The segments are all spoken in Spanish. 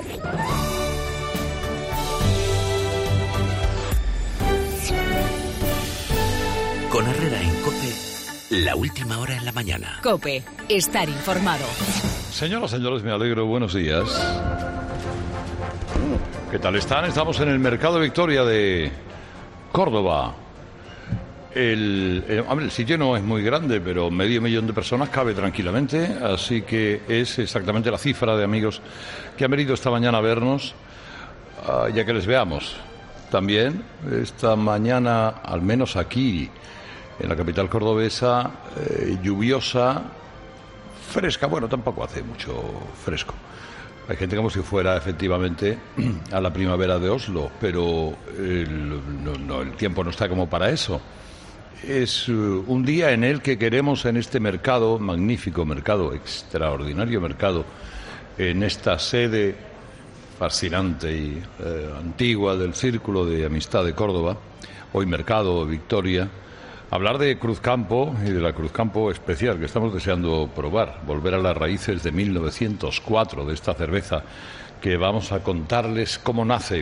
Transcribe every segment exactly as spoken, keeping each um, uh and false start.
Con Herrera en COPE, la última hora en la mañana. COPE, estar informado. Señoras, señores, me alegro. Buenos días. ¿Qué tal están? Estamos en el Mercado Victoria de Córdoba. El, el, el sitio no es muy grande, pero medio millón de personas cabe tranquilamente, así que es exactamente la cifra de amigos que han venido esta mañana a vernos, uh, ya que les veamos. También esta mañana, al menos aquí, en la capital cordobesa, eh, lluviosa, fresca. Bueno, tampoco hace mucho fresco. Hay gente como si fuera efectivamente a la primavera de Oslo, pero el, no, no, el tiempo no está como para eso. Es uh, un día en el que queremos, en este mercado, magnífico mercado, extraordinario mercado, en esta sede fascinante y eh, antigua del Círculo de Amistad de Córdoba, hoy Mercado Victoria, hablar de Cruzcampo y de la Cruzcampo especial que estamos deseando probar, volver a las raíces de mil novecientos cuatro de esta cerveza, que vamos a contarles cómo nace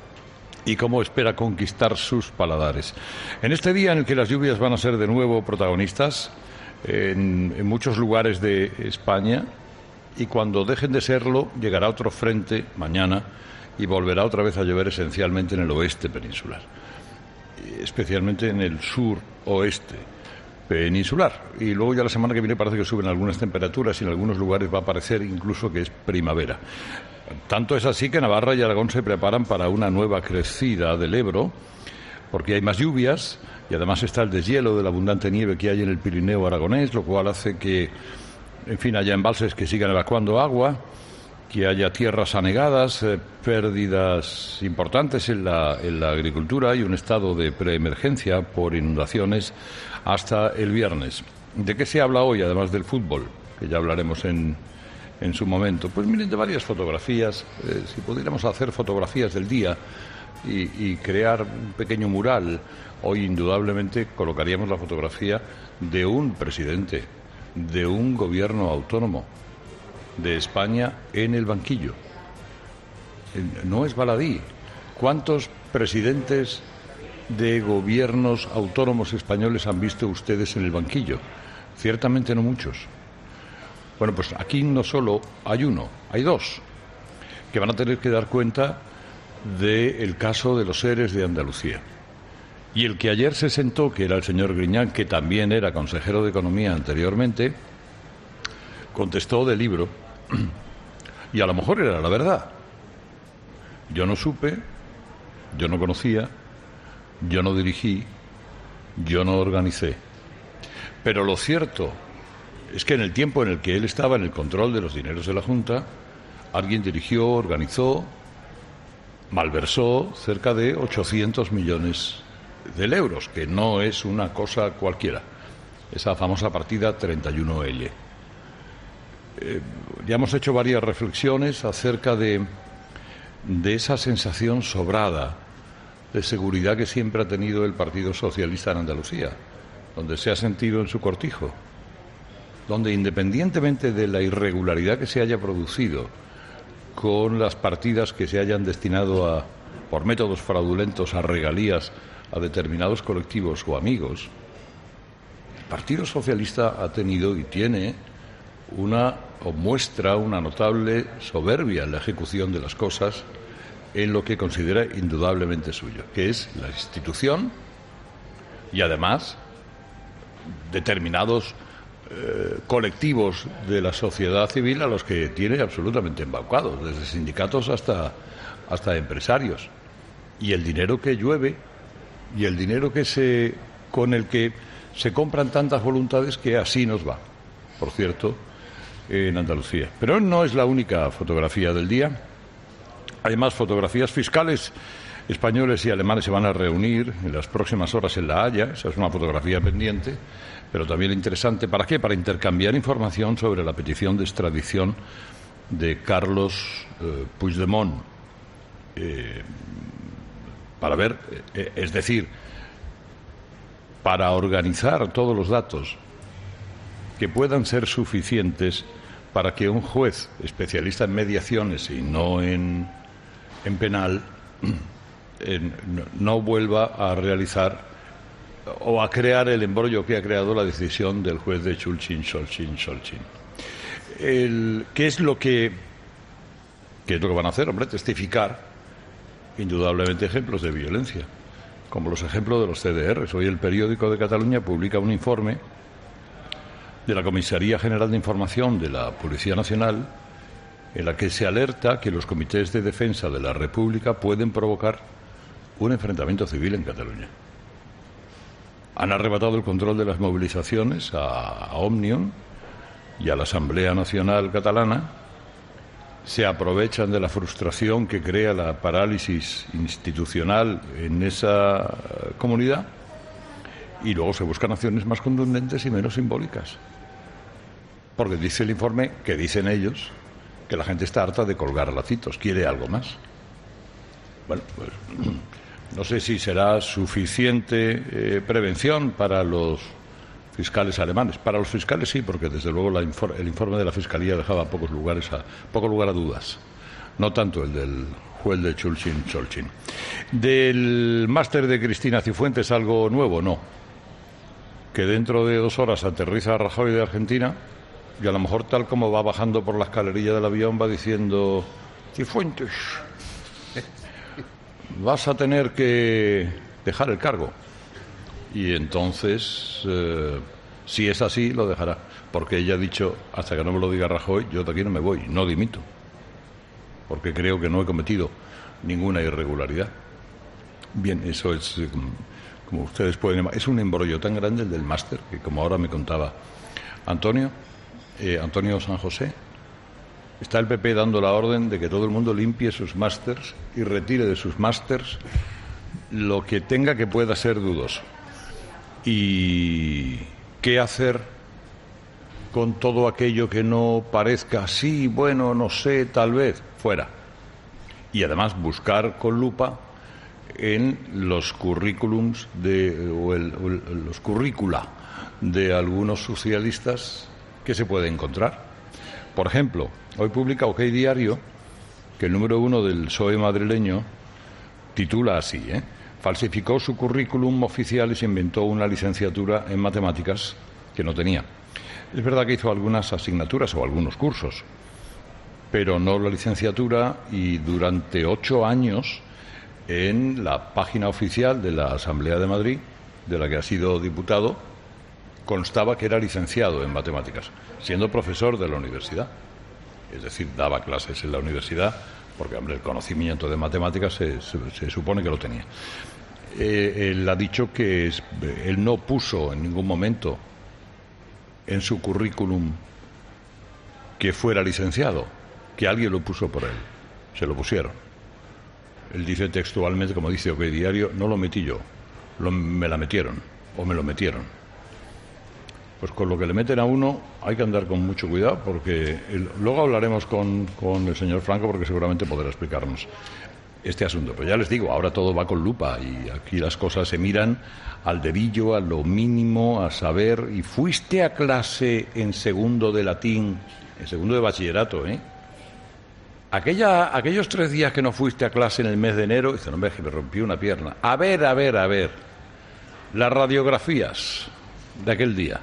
y cómo espera conquistar sus paladares. En este día en el que las lluvias van a ser de nuevo protagonistas en, en muchos lugares de España, y cuando dejen de serlo llegará otro frente mañana y volverá otra vez a llover esencialmente en el oeste peninsular, especialmente en el sur oeste peninsular, y luego ya la semana que viene parece que suben algunas temperaturas y en algunos lugares va a parecer incluso que es primavera. Tanto es así que Navarra y Aragón se preparan para una nueva crecida del Ebro, porque hay más lluvias y además está el deshielo de la abundante nieve que hay en el Pirineo aragonés, lo cual hace que, en fin, haya embalses que sigan evacuando agua, que haya tierras anegadas, eh, pérdidas importantes en la, en la agricultura y un estado de preemergencia por inundaciones hasta el viernes. ¿De qué se habla hoy, además del fútbol? Que ya hablaremos en, en su momento. Pues miren, de varias fotografías. Eh, si pudiéramos hacer fotografías del día y, y crear un pequeño mural, hoy indudablemente colocaríamos la fotografía de un presidente, de un gobierno autónomo de España en el banquillo. No es baladí. ¿Cuántos presidentes de gobiernos autónomos españoles han visto ustedes en el banquillo? Ciertamente no muchos. Bueno, pues aquí no solo hay uno, hay dos, que van a tener que dar cuenta del caso de los ERES de Andalucía. Y el que ayer se sentó, que era el señor Griñán, que también era consejero de Economía anteriormente, contestó de libro, y a lo mejor era la verdad. Yo no supe, yo no conocía, yo no dirigí, yo no organicé. Pero lo cierto es que en el tiempo en el que él estaba en el control de los dineros de la Junta, alguien dirigió, organizó, malversó cerca de ochocientos millones de euros, que no es una cosa cualquiera. Esa famosa partida treinta y uno L. Eh, ya hemos hecho varias reflexiones acerca de, de esa sensación sobrada de seguridad que siempre ha tenido el Partido Socialista en Andalucía, donde se ha sentido en su cortijo, donde independientemente de la irregularidad que se haya producido con las partidas que se hayan destinado a, por métodos fraudulentos, a regalías a determinados colectivos o amigos, el Partido Socialista ha tenido y tiene una o muestra una notable soberbia en la ejecución de las cosas en lo que considera indudablemente suyo, que es la institución y además determinados eh, colectivos de la sociedad civil a los que tiene absolutamente embaucados, desde sindicatos hasta, hasta empresarios. Y el dinero que llueve y el dinero que se con el que se compran tantas voluntades que así nos va, por cierto, en Andalucía. Pero no es la única fotografía del día. Hay más fotografías. Fiscales españoles y alemanes se van a reunir en las próximas horas en La Haya. Esa es una fotografía pendiente, pero también interesante. ¿Para qué? Para intercambiar información sobre la petición de extradición de Carlos eh, Puigdemont. Eh, para ver, eh, es decir, para organizar todos los datos que puedan ser suficientes para que un juez especialista en mediaciones y no en, en penal en, no, no vuelva a realizar o a crear el embrollo que ha creado la decisión del juez de Chulchin, Solchin, Solchin. El, ¿Qué es lo que qué es lo que van a hacer? Hombre, testificar indudablemente ejemplos de violencia, como los ejemplos de los C D Rs. Hoy el periódico de Cataluña publica un informe de la Comisaría General de Información de la Policía Nacional, en la que se alerta que los comités de defensa de la República pueden provocar un enfrentamiento civil en Cataluña. Han arrebatado el control de las movilizaciones a, a Òmnium y a la Asamblea Nacional Catalana, se aprovechan de la frustración que crea la parálisis institucional en esa comunidad y luego se buscan acciones más contundentes y menos simbólicas. Porque dice el informe, que dicen ellos, que la gente está harta de colgar lacitos, quiere algo más. Bueno, pues no sé si será suficiente eh, prevención para los fiscales alemanes. Para los fiscales sí, porque desde luego la infor- el informe de la Fiscalía dejaba pocos lugares a, poco lugar a dudas. No tanto el del juez de Chulchin, Solchin. Del máster de Cristina Cifuentes, ¿algo nuevo? No. Que dentro de dos horas aterriza Rajoy de Argentina y a lo mejor tal como va bajando por la escalerilla del avión va diciendo: Cifuentes, vas a tener que dejar el cargo. Y entonces, eh, si es así, lo dejará. Porque ella ha dicho, hasta que no me lo diga Rajoy, yo de aquí no me voy, no dimito. Porque creo que no he cometido ninguna irregularidad. Bien, eso es, eh, como ustedes pueden... Es un embrollo tan grande el del máster, que como ahora me contaba Antonio, eh, Antonio San José, está el P P dando la orden de que todo el mundo limpie sus másters y retire de sus másters lo que tenga que pueda ser dudoso. ¿Y qué hacer con todo aquello que no parezca sí, bueno, no sé, tal vez? Fuera. Y además buscar con lupa en los currículums de, o, el, o el, los currícula de algunos socialistas que se puede encontrar. Por ejemplo, hoy publica OK Diario que el número uno del P S O E madrileño titula así, ¿eh? Falsificó su currículum oficial y se inventó una licenciatura en matemáticas que no tenía. Es verdad que hizo algunas asignaturas o algunos cursos, pero no la licenciatura, y durante ocho años en la página oficial de la Asamblea de Madrid, de la que ha sido diputado, constaba que era licenciado en matemáticas, siendo profesor de la universidad. Es decir, daba clases en la universidad, porque, hombre, el conocimiento de matemáticas se, se, se supone que lo tenía. Eh, él ha dicho que es, él no puso en ningún momento en su currículum que fuera licenciado, que alguien lo puso por él. Se lo pusieron. Él dice textualmente, como dice OK Diario, no lo metí yo, lo, me la metieron, o me lo metieron. Pues con lo que le meten a uno hay que andar con mucho cuidado, porque el, luego hablaremos con, con el señor Franco, porque seguramente podrá explicarnos este asunto. Pero ya les digo, ahora todo va con lupa y aquí las cosas se miran al dedillo, a lo mínimo, a saber. ¿Y fuiste a clase en segundo de latín, en segundo de bachillerato, eh? Aquella, aquellos tres días que no fuiste a clase en el mes de enero, dice, no, hombre, que me rompí una pierna. A ver, a ver, a ver, las radiografías de aquel día.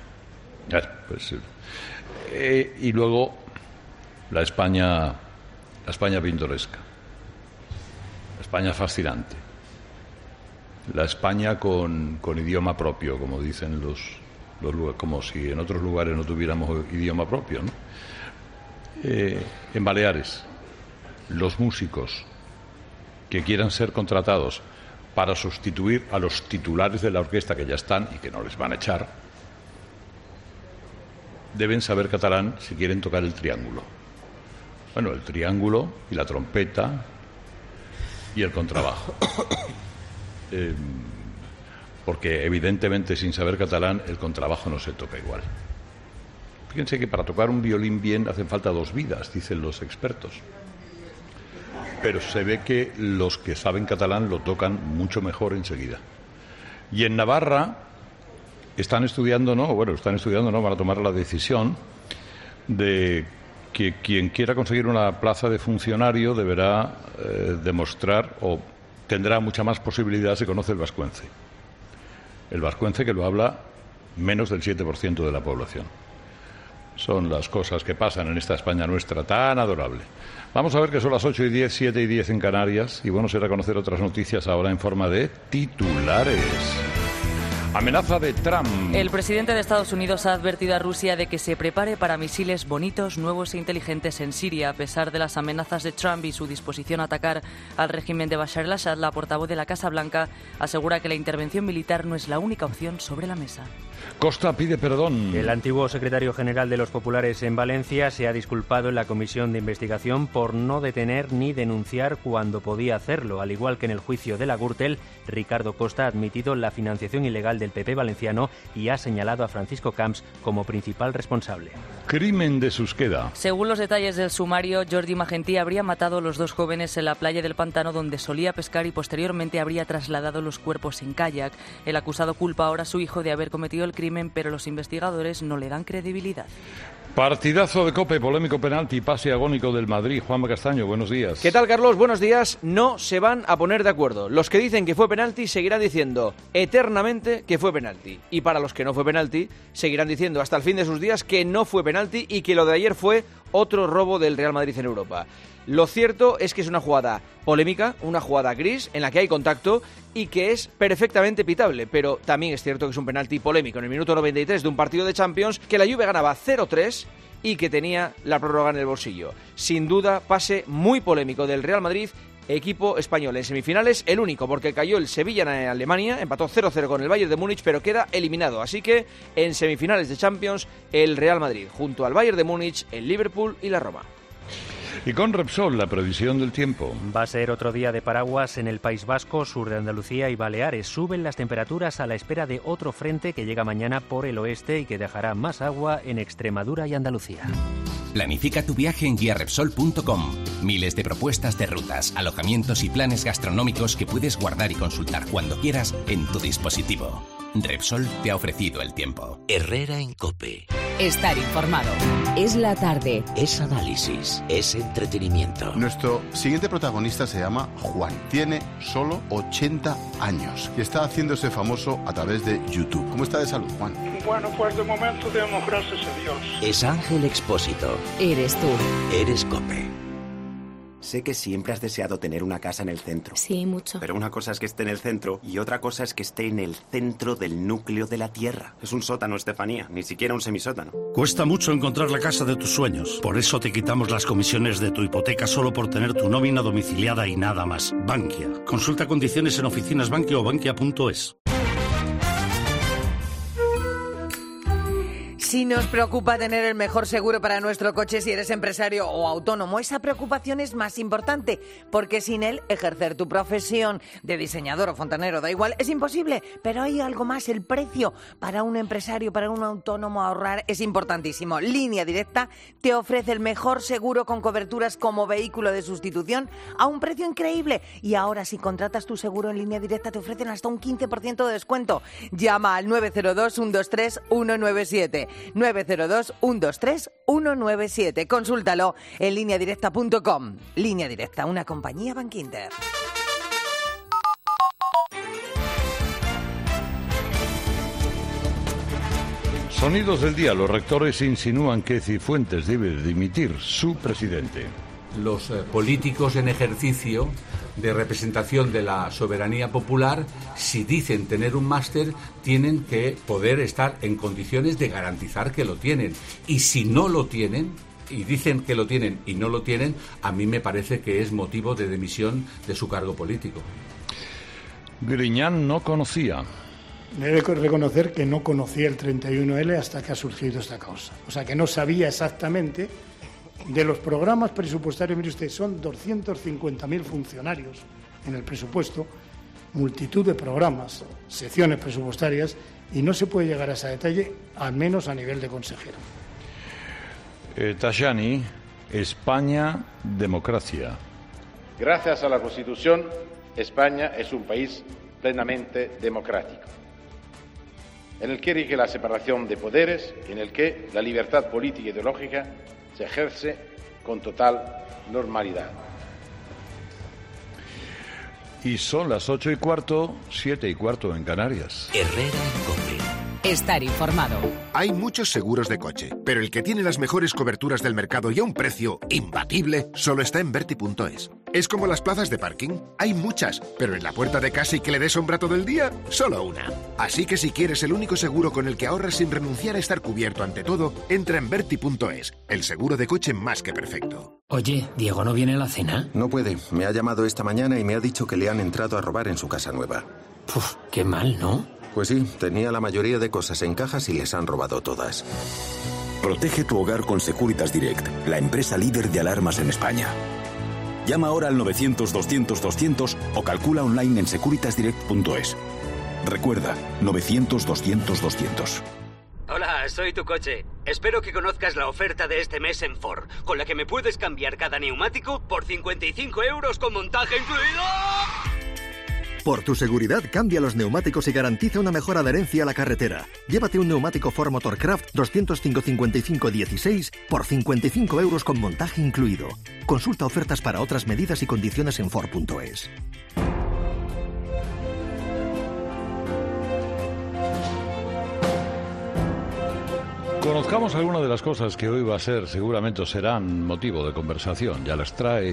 Pues, eh, y luego la España, la España pintoresca, la España fascinante, la España con, con idioma propio, como dicen los, los lugares, como si en otros lugares no tuviéramos idioma propio, ¿no? Eh, en Baleares, los músicos que quieran ser contratados para sustituir a los titulares de la orquesta que ya están y que no les van a echar, deben saber catalán si quieren tocar el triángulo. Bueno, el triángulo y la trompeta y el contrabajo. Eh, porque evidentemente sin saber catalán el contrabajo no se toca igual. Fíjense que para tocar un violín bien hacen falta dos vidas, dicen los expertos. Pero se ve que los que saben catalán lo tocan mucho mejor enseguida. Y en Navarra están estudiando, no, bueno, están estudiando, no, van a tomar la decisión de que quien quiera conseguir una plaza de funcionario deberá eh, demostrar o tendrá mucha más posibilidad si conoce el vascuence. El vascuence que lo habla menos del siete por ciento de la población. Son las cosas que pasan en esta España nuestra tan adorable. Vamos a ver que son las ocho y diez, siete y diez en Canarias, y bueno será conocer otras noticias ahora en forma de titulares. Amenaza de Trump. El presidente de Estados Unidos ha advertido a Rusia de que se prepare para misiles bonitos, nuevos e inteligentes en Siria. A pesar de las amenazas de Trump y su disposición a atacar al régimen de Bashar al-Assad, la portavoz de la Casa Blanca asegura que la intervención militar no es la única opción sobre la mesa. Costa pide perdón. El antiguo secretario general de los populares en Valencia se ha disculpado en la comisión de investigación por no detener ni denunciar cuando podía hacerlo. Al igual que en el juicio de la Gürtel, Ricardo Costa ha admitido la financiación ilegal del P P valenciano y ha señalado a Francisco Camps como principal responsable. Crimen de Susqueda. Según los detalles del sumario, Jordi Magentí habría matado a los dos jóvenes en la playa del Pantano donde solía pescar y posteriormente habría trasladado los cuerpos en kayak. El acusado culpa ahora a su hijo de haber cometido el crimen, pero los investigadores no le dan credibilidad. Partidazo de COPE, polémico penalti, pase agónico del Madrid. Juanma Castaño, buenos días. ¿Qué tal, Carlos? Buenos días. No se van a poner de acuerdo. Los que dicen que fue penalti seguirán diciendo eternamente que fue penalti. Y para los que no fue penalti, seguirán diciendo hasta el fin de sus días que no fue penalti y que lo de ayer fue otro robo del Real Madrid en Europa. Lo cierto es que es una jugada polémica, una jugada gris, en la que hay contacto y que es perfectamente pitable, pero también es cierto que es un penalti polémico en el minuto noventa y tres de un partido de Champions que la Juve ganaba cero tres y que tenía la prórroga en el bolsillo. Sin duda, pase muy polémico del Real Madrid, equipo español en semifinales, el único, porque cayó el Sevilla en Alemania, empató cero cero con el Bayern de Múnich, pero queda eliminado. Así que en semifinales de Champions, el Real Madrid, junto al Bayern de Múnich, el Liverpool y la Roma. Y con Repsol, la previsión del tiempo. Va a ser otro día de paraguas en el País Vasco, sur de Andalucía y Baleares. Suben las temperaturas a la espera de otro frente que llega mañana por el oeste y que dejará más agua en Extremadura y Andalucía. Planifica tu viaje en guía repsol punto com. Miles de propuestas de rutas, alojamientos y planes gastronómicos que puedes guardar y consultar cuando quieras en tu dispositivo. Repsol te ha ofrecido el tiempo. Herrera en COPE. Estar informado. Es la tarde. Es análisis, es entretenimiento. Nuestro siguiente protagonista se llama Juan. Tiene solo ochenta años y está haciéndose famoso a través de YouTube. ¿Cómo está de salud, Juan? Bueno, pues de momento demos gracias a Dios. Es Ángel Expósito. Eres tú. Eres COPE. Sé que siempre has deseado tener una casa en el centro. Sí, mucho. Pero una cosa es que esté en el centro y otra cosa es que esté en el centro del núcleo de la Tierra. Es un sótano, Estefanía, ni siquiera un semisótano. Cuesta mucho encontrar la casa de tus sueños. Por eso te quitamos las comisiones de tu hipoteca solo por tener tu nómina domiciliada y nada más. Bankia. Consulta condiciones en oficinas Bankia o bankia punto es. Si nos preocupa tener el mejor seguro para nuestro coche si eres empresario o autónomo, esa preocupación es más importante, porque sin él ejercer tu profesión de diseñador o fontanero, da igual, es imposible. Pero hay algo más, el precio. Para un empresario, para un autónomo, ahorrar es importantísimo. Línea Directa te ofrece el mejor seguro con coberturas como vehículo de sustitución a un precio increíble. Y ahora, si contratas tu seguro en Línea Directa, te ofrecen hasta un quince por ciento de descuento. Llama al nueve cero dos, uno dos tres, uno nueve siete. nueve cero dos, uno dos tres, uno nueve siete. Consúltalo en línea directa punto com. Línea Directa, una compañía Bankinter. Sonidos del día. Los rectores insinúan que Cifuentes debe dimitir su presidente. Los eh, políticos en ejercicio de representación de la soberanía popular, si dicen tener un máster, tienen que poder estar en condiciones de garantizar que lo tienen. Y si no lo tienen, y dicen que lo tienen y no lo tienen, a mí me parece que es motivo de dimisión de su cargo político. Griñán no conocía. Debe reconocer que no conocía el treinta y uno ele hasta que ha surgido esta causa. O sea, que no sabía exactamente de los programas presupuestarios. Mire usted, son doscientos cincuenta mil funcionarios en el presupuesto, multitud de programas, secciones presupuestarias, y no se puede llegar a ese detalle, al menos a nivel de consejero. Eh, Tajani, España, democracia. Gracias a la Constitución, España es un país plenamente democrático. en el que rige la separación de poderes y en el que la libertad política e ideológica se ejerce con total normalidad. Y son las ocho y cuarto, siete y cuarto en Canarias. Herrera en COPE. Estar informado. Hay muchos seguros de coche, pero el que tiene las mejores coberturas del mercado y a un precio imbatible solo está en Verti punto es. Es como las plazas de parking. Hay muchas, pero en la puerta de casa y que le dé sombra todo el día, solo una. Así que si quieres el único seguro con el que ahorras sin renunciar a estar cubierto ante todo, entra en Verti punto es. El seguro de coche más que perfecto. Oye, ¿Diego no viene a la cena? No puede. Me ha llamado esta mañana y me ha dicho que le han entrado a robar en su casa nueva. Uf, qué mal, ¿no? Pues sí, tenía la mayoría de cosas en cajas y les han robado todas. Protege tu hogar con Securitas Direct, la empresa líder de alarmas en España. Llama ahora al novecientos doscientos doscientos o calcula online en securitas direct punto es. Recuerda, novecientos doscientos doscientos. Hola, soy tu coche. Espero que conozcas la oferta de este mes en Ford, con la que me puedes cambiar cada neumático por cincuenta y cinco euros con montaje incluido. Por tu seguridad, cambia los neumáticos y garantiza una mejor adherencia a la carretera. Llévate un neumático Ford Motorcraft doscientos cinco cincuenta y cinco dieciséis por cincuenta y cinco euros con montaje incluido. Consulta ofertas para otras medidas y condiciones en Ford punto es. Conozcamos algunas de las cosas que hoy va a ser, seguramente serán motivo de conversación. Ya las trae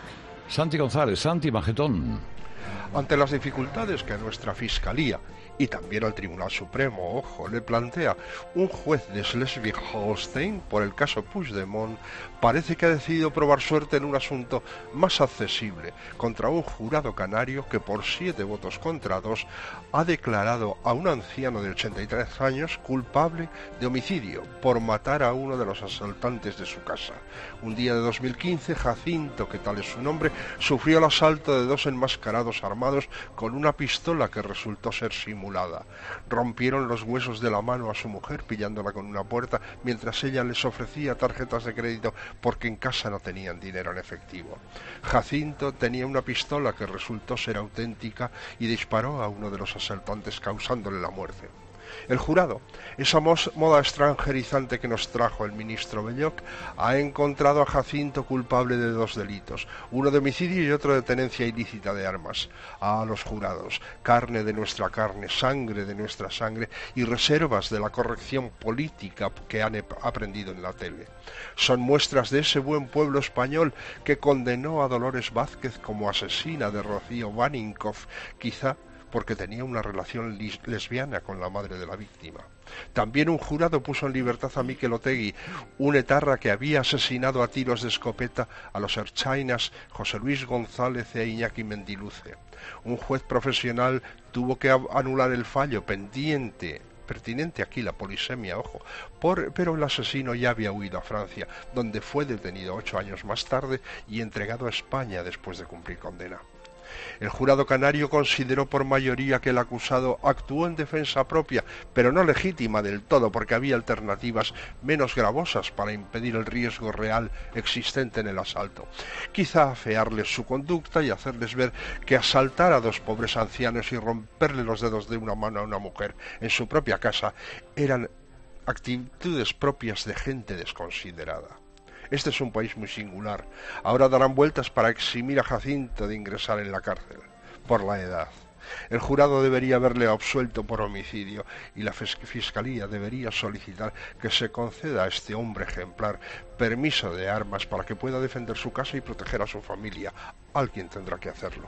Santi González. Santi, majetón. Ante las dificultades que nuestra Fiscalía y también al Tribunal Supremo, ojo, le plantea un juez de Schleswig-Holstein por el caso Puigdemont, parece que ha decidido probar suerte en un asunto más accesible contra un jurado canario que por siete votos contra dos ha declarado a un anciano de ochenta y tres años culpable de homicidio por matar a uno de los asaltantes de su casa. Un día de dos mil quince, Jacinto, que tal es su nombre, sufrió el asalto de dos enmascarados armados con una pistola que resultó ser simulada. Rompieron los huesos de la mano a su mujer pillándola con una puerta mientras ella les ofrecía tarjetas de crédito porque en casa no tenían dinero en efectivo. Jacinto tenía una pistola que resultó ser auténtica y disparó a uno de los asaltantes causándole la muerte. El jurado, esa moda extranjerizante que nos trajo el ministro Belloc, ha encontrado a Jacinto culpable de dos delitos, uno de homicidio y otro de tenencia ilícita de armas. A los jurados, carne de nuestra carne, sangre de nuestra sangre y reservas de la corrección política que han aprendido en la tele. Son muestras de ese buen pueblo español que condenó a Dolores Vázquez como asesina de Rocío Baninkoff, quizá porque tenía una relación lesbiana con la madre de la víctima. También un jurado puso en libertad a Mikel Otegui, un etarra que había asesinado a tiros de escopeta a los ertzainas José Luis González e Iñaki Mendiluce. Un juez profesional tuvo que anular el fallo pendiente pertinente aquí la polisemia, ojo, por, pero el asesino ya había huido a Francia, donde fue detenido ocho años más tarde y entregado a España después de cumplir condena. El jurado canario consideró por mayoría que el acusado actuó en defensa propia, pero no legítima del todo, porque había alternativas menos gravosas para impedir el riesgo real existente en el asalto. Quizá afearles su conducta y hacerles ver que asaltar a dos pobres ancianos y romperle los dedos de una mano a una mujer en su propia casa eran actitudes propias de gente desconsiderada. Este es un país muy singular. Ahora darán vueltas para eximir a Jacinto de ingresar en la cárcel, por la edad. El jurado debería haberle absuelto por homicidio y la Fiscalía debería solicitar que se conceda a este hombre ejemplar permiso de armas para que pueda defender su casa y proteger a su familia. Alguien tendrá que hacerlo.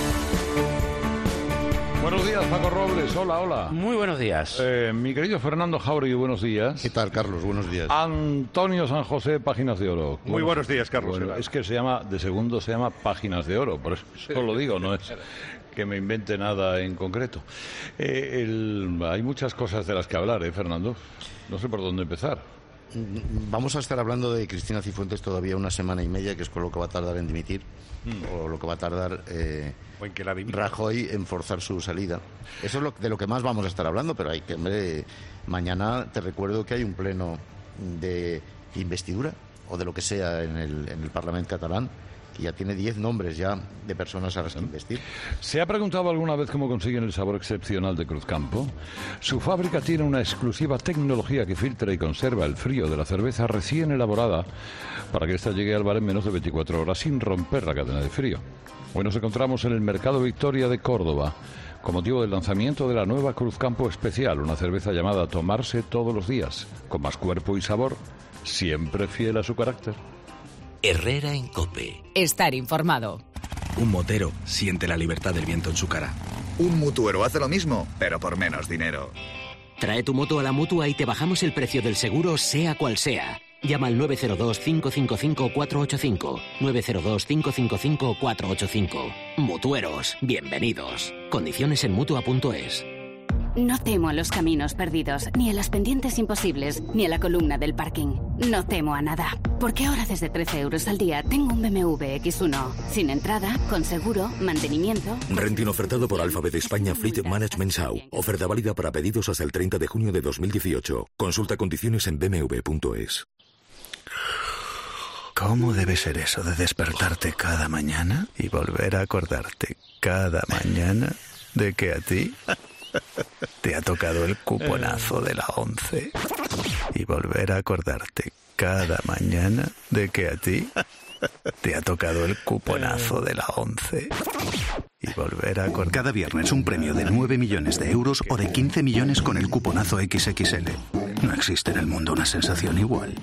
Buenos días, Paco Robles. Hola, hola. Muy buenos días. Eh, mi querido Fernando Jauregui, buenos días. ¿Qué tal, Carlos? Buenos días. Antonio San José, Páginas de Oro. Muy bueno, buenos días, Carlos. Bueno, es que se llama, de segundo se llama Páginas de Oro, por eso lo digo, no es que me invente nada en concreto. Eh, el, hay muchas cosas de las que hablar, ¿eh, Fernando? No sé por dónde empezar. Vamos a estar hablando de Cristina Cifuentes todavía una semana y media, que es con lo que va a tardar en dimitir, mm. o lo que va a tardar eh, en que la Rajoy en forzar su salida. Eso es lo, de lo que más vamos a estar hablando, pero hay que, hombre, mañana te recuerdo que hay un pleno de investidura, o de lo que sea en el, en el Parlamento catalán, y ya tiene diez nombres ya de personas a las que investir. ¿Se ha preguntado alguna vez cómo consiguen el sabor excepcional de Cruzcampo? Su fábrica tiene una exclusiva tecnología que filtra y conserva el frío de la cerveza recién elaborada para que ésta llegue al bar en menos de veinticuatro horas sin romper la cadena de frío. Hoy nos encontramos en el Mercado Victoria de Córdoba con motivo del lanzamiento de la nueva Cruzcampo Especial, una cerveza llamada Tomarse todos los días, con más cuerpo y sabor, siempre fiel a su carácter. Herrera en COPE. Estar informado. Un motero siente la libertad del viento en su cara. Un mutuero hace lo mismo, pero por menos dinero. Trae tu moto a la Mutua y te bajamos el precio del seguro, sea cual sea. Llama al nueve cero dos, cinco cinco cinco, cuatro ocho cinco. nueve cero dos, cinco cinco cinco, cuatro ocho cinco. Mutueros, bienvenidos. Condiciones en Mutua punto es. No temo a los caminos perdidos, ni a las pendientes imposibles, ni a la columna del parking. No temo a nada, porque ahora desde trece euros al día tengo un B M W equis uno. Sin entrada, con seguro, mantenimiento... Renting ofertado por Alphabet España Fleet Management S A U. Oferta válida para pedidos hasta el treinta de junio de dos mil dieciocho. Consulta condiciones en b m w punto es. ¿Cómo debe ser eso de despertarte cada mañana y volver a acordarte cada mañana de que a ti te ha tocado el cuponazo de la once? Y volver a acordarte cada mañana de que a ti te ha tocado el cuponazo de la once. Y volver a acordarte... Cada viernes un premio de nueve millones de euros o de quince millones con el cuponazo equis equis ele. No existe en el mundo una sensación igual.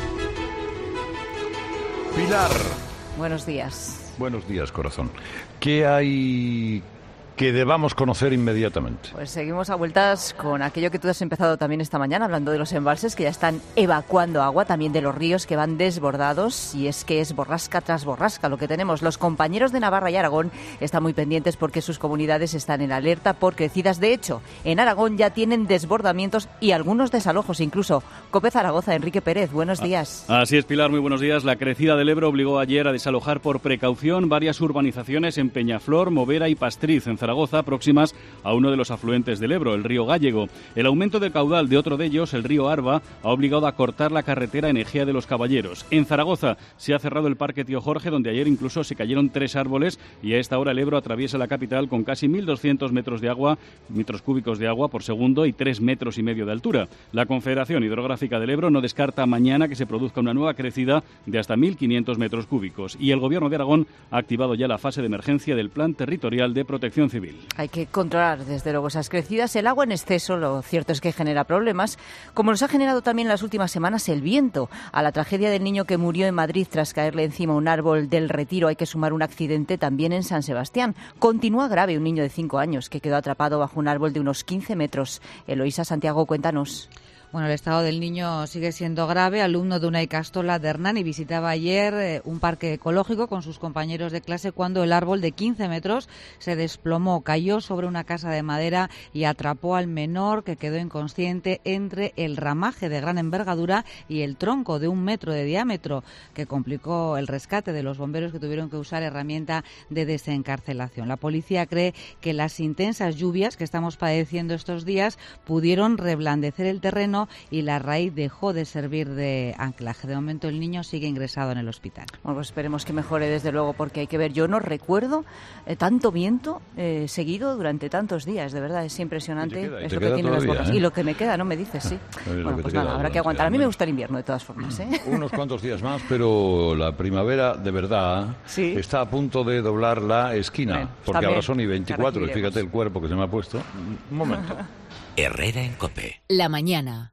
Pilar. Buenos días. Buenos días, corazón. ¿Qué hay que debamos conocer inmediatamente? Pues seguimos a vueltas con aquello que tú has empezado también esta mañana, hablando de los embalses que ya están evacuando agua, también de los ríos que van desbordados, y es que es borrasca tras borrasca lo que tenemos. Los compañeros de Navarra y Aragón están muy pendientes porque sus comunidades están en alerta por crecidas. De hecho, en Aragón ya tienen desbordamientos y algunos desalojos incluso. COPE Zaragoza, Enrique Pérez, buenos días. Así es, Pilar, muy buenos días. La crecida del Ebro obligó ayer a desalojar por precaución varias urbanizaciones en Peñaflor, Movera y Pastriz, en Zaragoza, próximas a uno de los afluentes del Ebro, el río Gállego. El aumento del caudal de otro de ellos, el río Arba, ha obligado a cortar la carretera en Ejea de los Caballeros. En Zaragoza se ha cerrado el Parque Tío Jorge, donde ayer incluso se cayeron tres árboles, y a esta hora el Ebro atraviesa la capital con casi mil doscientos metros de agua, metros cúbicos de agua por segundo y tres metros y medio de altura. La Confederación Hidrográfica del Ebro no descarta mañana que se produzca una nueva crecida de hasta mil quinientos metros cúbicos. Y el Gobierno de Aragón ha activado ya la fase de emergencia del Plan Territorial de Protección Civil. Hay que controlar, desde luego, esas crecidas. El agua en exceso, lo cierto es que genera problemas, como nos ha generado también en las últimas semanas el viento. A la tragedia del niño que murió en Madrid tras caerle encima un árbol del Retiro hay que sumar un accidente también en San Sebastián. Continúa grave un niño de cinco años que quedó atrapado bajo un árbol de unos quince metros. Eloísa Santiago, cuéntanos. Bueno, el estado del niño sigue siendo grave. Alumno de una Icastola de Hernani visitaba ayer eh, un parque ecológico con sus compañeros de clase cuando el árbol de quince metros se desplomó, cayó sobre una casa de madera y atrapó al menor, que quedó inconsciente entre el ramaje de gran envergadura y el tronco de un metro de diámetro, que complicó el rescate de los bomberos, que tuvieron que usar herramienta de desencarcelación. La policía cree que las intensas lluvias que estamos padeciendo estos días pudieron reblandecer el terreno y la raíz dejó de servir de anclaje. De momento el niño sigue ingresado en el hospital. Bueno, pues esperemos que mejore, desde luego, porque hay que ver. Yo no recuerdo eh, tanto viento eh, seguido durante tantos días, de verdad, es impresionante. Queda, es lo que tienen las borras. ¿eh? Y lo que me queda, no me dices, sí. Bueno, pues nada, habrá que aguantar. A mí me gusta el invierno, de todas formas, ¿eh? Unos cuantos días más, pero la primavera, de verdad, sí, está a punto de doblar la esquina, bueno, porque también ahora son y veinticuatro, y fíjate el cuerpo que se me ha puesto. Un momento. Herrera en COPE. La mañana.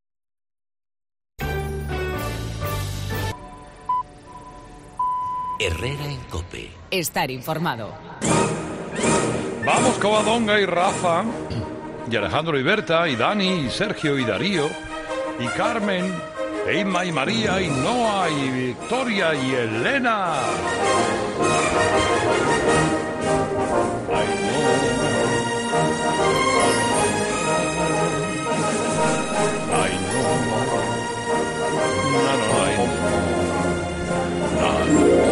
Herrera en COPE. Estar informado. Vamos, Covadonga y Rafa, y Alejandro y Berta, y Dani, y Sergio, y Darío, y Carmen, e Inma, y María, y Noa, y Victoria, y Elena. Ay, no. Ay, no. No, no, ay, no. No, no.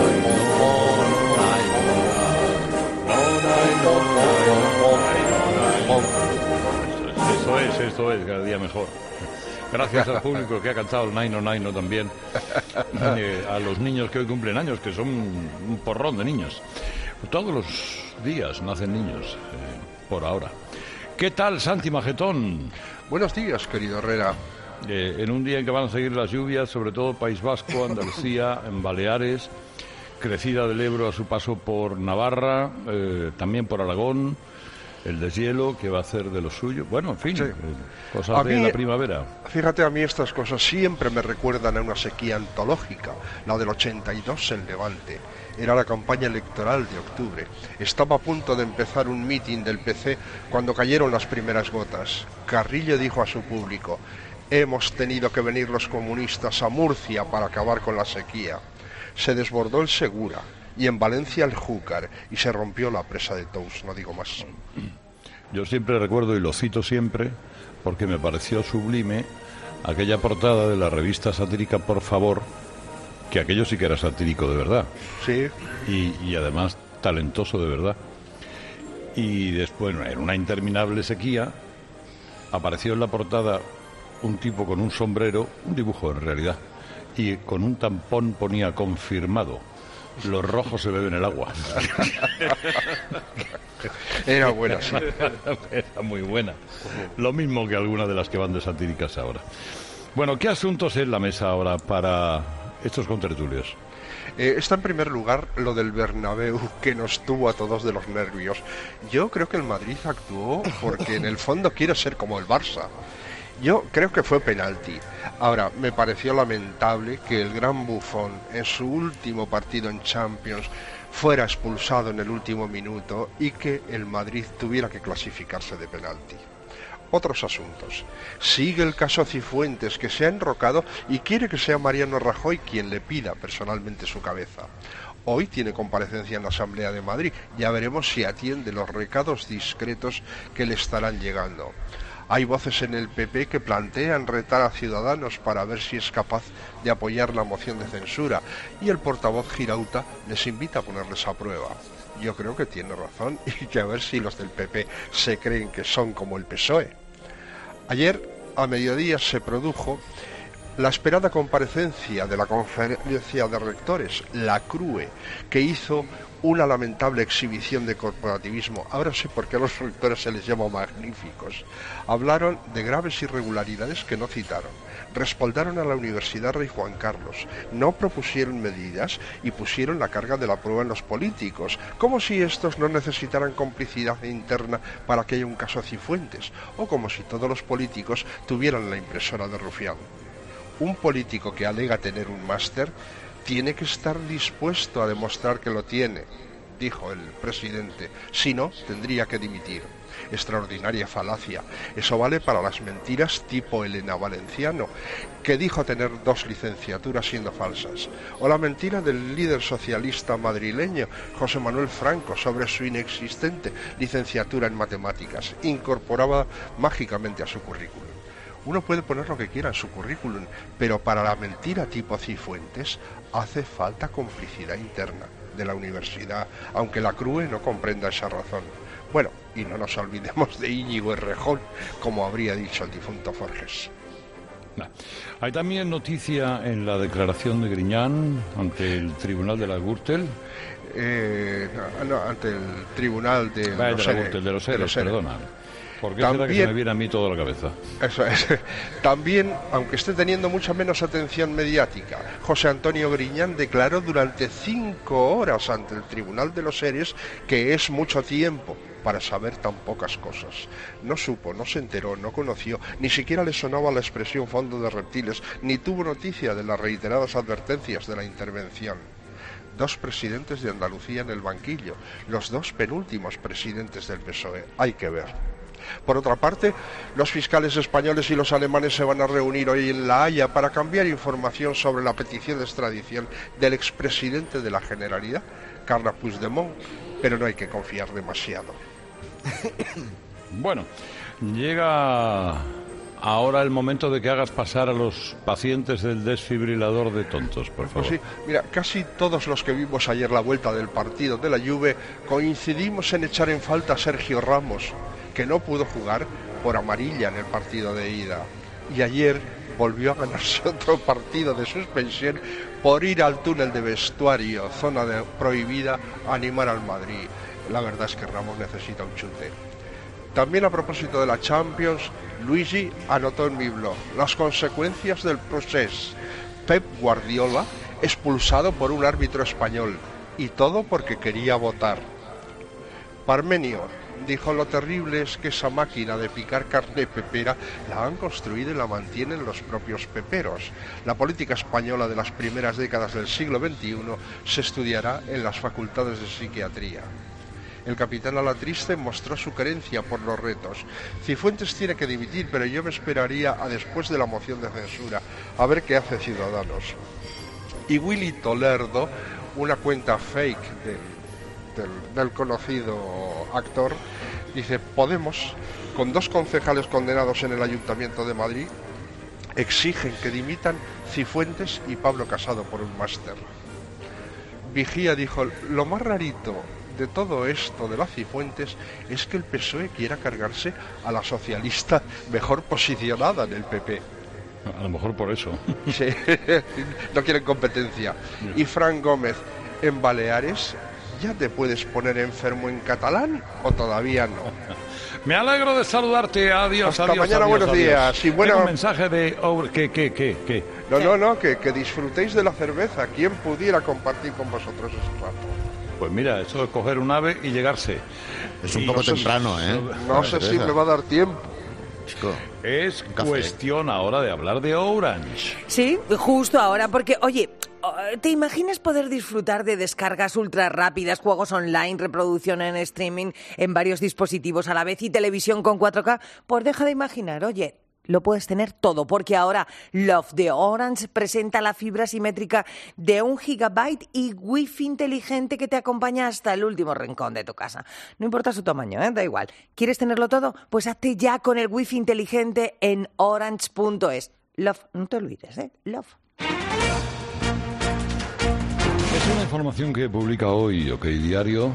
Esto es, esto es, cada día mejor. Gracias al público que ha cantado el Naino Naino también. Eh, a los niños que hoy cumplen años, que son un porrón de niños. Todos los días nacen niños, eh, por ahora. ¿Qué tal, Santi Magetón? Buenos días, querido Herrera. Eh, en un día en que van a seguir las lluvias, sobre todo País Vasco, Andalucía, en Baleares, crecida del Ebro a su paso por Navarra, eh, también por Aragón, el deshielo que va a hacer de lo suyo. Bueno, en fin, sí. eh, cosas a de mí, la primavera. Fíjate, a mí estas cosas siempre me recuerdan a una sequía antológica, la del ochenta y dos en Levante. Era la campaña electoral de octubre. Estaba a punto de empezar un mitin del P C cuando cayeron las primeras gotas. Carrillo dijo a su público: hemos tenido que venir los comunistas a Murcia para acabar con la sequía. Se desbordó el Segura y en Valencia el Júcar y se rompió la presa de Tous, no digo más. Yo siempre recuerdo, y lo cito siempre, porque me pareció sublime, aquella portada de la revista satírica Por Favor, que aquello sí que era satírico de verdad. Sí. Y, y además talentoso de verdad. Y después, en una interminable sequía, apareció en la portada un tipo con un sombrero, un dibujo en realidad, y con un tampón ponía confirmado: los rojos se beben el agua. Era buena, sí. Era muy buena. Lo mismo que algunas de las que van de satíricas ahora. Bueno, ¿qué asuntos en la mesa ahora para estos contertulios? Eh, está en primer lugar lo del Bernabéu, que nos tuvo a todos de los nervios. Yo creo que el Madrid actuó porque en el fondo quiere ser como el Barça. Yo creo que fue penalti. Ahora, me pareció lamentable que el gran Buffon, en su último partido en Champions, fuera expulsado en el último minuto y que el Madrid tuviera que clasificarse de penalti. Otros asuntos. Sigue el caso Cifuentes, que se ha enrocado y quiere que sea Mariano Rajoy quien le pida personalmente su cabeza. Hoy tiene comparecencia en la Asamblea de Madrid. Ya veremos si atiende los recados discretos que le estarán llegando. Hay voces en el P P que plantean retar a Ciudadanos para ver si es capaz de apoyar la moción de censura, y el portavoz Girauta les invita a ponerles a prueba. Yo creo que tiene razón y que a ver si los del P P se creen que son como el P S O E. Ayer, a mediodía, se produjo la esperada comparecencia de la Conferencia de Rectores, la C R U E, que hizo una lamentable exhibición de corporativismo. Ahora sé por qué a los rectores se les llama magníficos. Hablaron de graves irregularidades que no citaron. Respaldaron a la Universidad Rey Juan Carlos. No propusieron medidas y pusieron la carga de la prueba en los políticos, como si estos no necesitaran complicidad interna para que haya un caso Cifuentes, o como si todos los políticos tuvieran la impresora de Rufián. Un político que alega tener un máster tiene que estar dispuesto a demostrar que lo tiene, dijo el presidente. Si no, tendría que dimitir. Extraordinaria falacia. Eso vale para las mentiras tipo Elena Valenciano, que dijo tener dos licenciaturas siendo falsas. O la mentira del líder socialista madrileño, José Manuel Franco, sobre su inexistente licenciatura en matemáticas, incorporada mágicamente a su currículum. Uno puede poner lo que quiera en su currículum, pero para la mentira tipo Cifuentes hace falta complicidad interna de la universidad, aunque la C R U E no comprenda esa razón. Bueno, y no nos olvidemos de Íñigo Errejón, como habría dicho el difunto Forges. Hay también noticia en la declaración de Griñán ante el Tribunal de la Gürtel. Eh, no, no, ante el Tribunal de, Vale, los de la Gürtel, de los Eres, perdona. ¿Por qué También, será que se me viene a mí toda la cabeza? Eso es. También, aunque esté teniendo mucha menos atención mediática, José Antonio Griñán declaró durante cinco horas ante el Tribunal de los Eres que es mucho tiempo para saber tan pocas cosas. No supo, no se enteró, no conoció, ni siquiera le sonaba la expresión fondo de reptiles, ni tuvo noticia de las reiteradas advertencias de la intervención. Dos presidentes de Andalucía en el banquillo, los dos penúltimos presidentes del P S O E. Hay que ver. Por otra parte, los fiscales españoles y los alemanes se van a reunir hoy en La Haya para cambiar información sobre la petición de extradición del expresidente de la Generalidad, Carles Puigdemont, pero no hay que confiar demasiado. Bueno, llega ahora el momento de que hagas pasar a los pacientes del desfibrilador de tontos, por favor. Pues sí, mira, casi todos los que vimos ayer la vuelta del partido de la Juve coincidimos en echar en falta a Sergio Ramos, que no pudo jugar por amarilla en el partido de ida. Y ayer volvió a ganarse otro partido de suspensión por ir al túnel de vestuario, zona de, prohibida, a animar al Madrid. La verdad es que Ramos necesita un chute. También a propósito de la Champions, Luigi anotó en mi blog las consecuencias del proceso. Pep Guardiola expulsado por un árbitro español, y todo porque quería votar. Parmenio dijo: lo terrible es que esa máquina de picar carne pepera la han construido y la mantienen los propios peperos. La política española de las primeras décadas del siglo veintiuno se estudiará en las facultades de psiquiatría. El capitán Alatriste mostró su querencia por los retos. Cifuentes tiene que dimitir, pero yo me esperaría a después de la moción de censura, a ver qué hace Ciudadanos. Y Willy Tolerdo, una cuenta fake del, del, del conocido actor, dice: Podemos, con dos concejales condenados en el Ayuntamiento de Madrid, exigen que dimitan Cifuentes y Pablo Casado por un máster. Vigía dijo: lo más rarito de todo esto de la Cifuentes es que el P S O E quiera cargarse a la socialista mejor posicionada en el P P. A lo mejor por eso. Sí, no quieren competencia. Y Fran Gómez: en Baleares, ¿ya te puedes poner enfermo en catalán o todavía no? Me alegro de saludarte. Adiós, Hasta adiós, mañana, adiós, buenos adiós. días. Y bueno, Tengo un mensaje de... ¿Qué, qué, qué, qué? No, no, no, que, que disfrutéis de la cerveza. ¿Quién pudiera compartir con vosotros este rato? Pues mira, eso es coger un ave y llegarse. Es un Y poco no sé temprano, si- ¿eh? No sé si me va a dar tiempo. Es cuestión ahora de hablar de Orange. Sí, justo ahora, porque, oye, ¿te imaginas poder disfrutar de descargas ultra rápidas, juegos online, reproducción en streaming en varios dispositivos a la vez y televisión con cuatro K? Pues deja de imaginar, oye, lo puedes tener todo, porque ahora Love de Orange presenta la fibra simétrica de un gigabyte y wifi inteligente que te acompaña hasta el último rincón de tu casa. No importa su tamaño, ¿eh? Da igual. ¿Quieres tenerlo todo? Pues hazte ya con el wifi inteligente en orange punto es. Love, no te olvides, ¿eh? Love. Es una información que publica hoy OK Diario